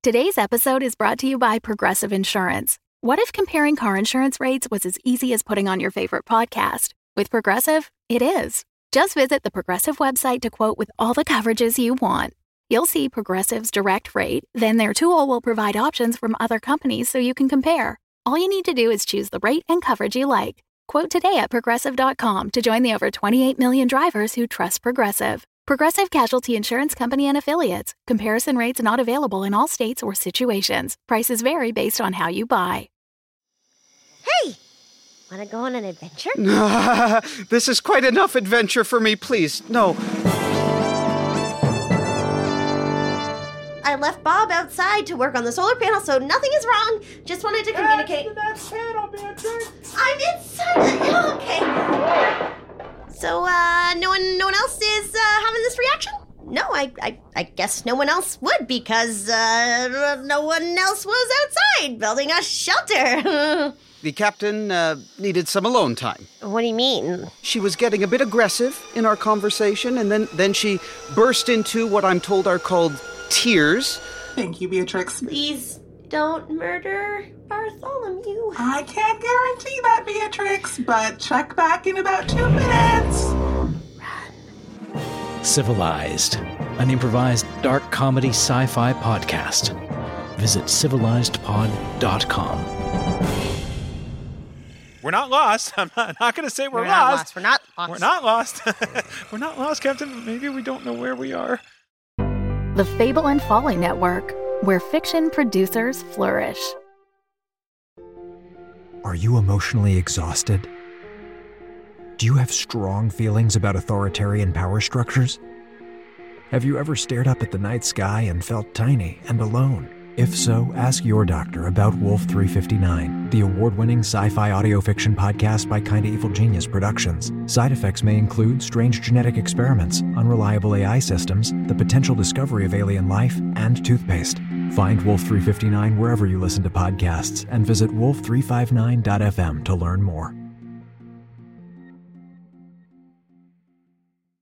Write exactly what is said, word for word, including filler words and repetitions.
Today's episode is brought to you by Progressive Insurance. What if comparing car insurance rates was as easy as putting on your favorite podcast? With Progressive, it is. Just visit the Progressive website to quote with all the coverages you want. You'll see Progressive's direct rate, then their tool will provide options from other companies so you can compare. All you need to do is choose the rate and coverage you like. Quote today at Progressive dot com to join the over twenty-eight million drivers who trust Progressive. Progressive Casualty Insurance Company and Affiliates. Comparison rates not available in all states or situations. Prices vary based on how you buy. Hey! Want to go on an adventure? This is quite enough adventure for me, please. No. I left Bob outside to work on the solar panel, so nothing is wrong. Just wanted to communicate. That's the next panel, Beatrix. I'm inside. Okay. So, uh, no one, no one else is uh, having this reaction? No, I, I, I guess no one else would because uh, no one else was outside building a shelter. The captain uh, needed some alone time. What do you mean? She was getting a bit aggressive in our conversation, and then, then she burst into what I'm told are called tears. Thank you, Beatrix. Please don't murder Bartholomew. I can't guarantee that, Beatrix, but check back in about two minutes. Run. Civilized, an improvised dark comedy sci-fi podcast. Visit civilized pod dot com. We're not lost. I'm not, not going to say we're, We're not lost. lost. We're not lost. We're not lost. We're not lost, Captain. Maybe we don't know where we are. The Fable and Folly Network, where fiction producers flourish. Are you emotionally exhausted? Do you have strong feelings about authoritarian power structures? Have you ever stared up at the night sky and felt tiny and alone? If so, ask your doctor about Wolf three fifty-nine, the award-winning sci-fi audio fiction podcast by Kinda Evil Genius Productions. Side effects may include strange genetic experiments, unreliable A I systems, the potential discovery of alien life, and toothpaste. Find Wolf three fifty-nine wherever you listen to podcasts and visit wolf three fifty-nine dot f m to learn more.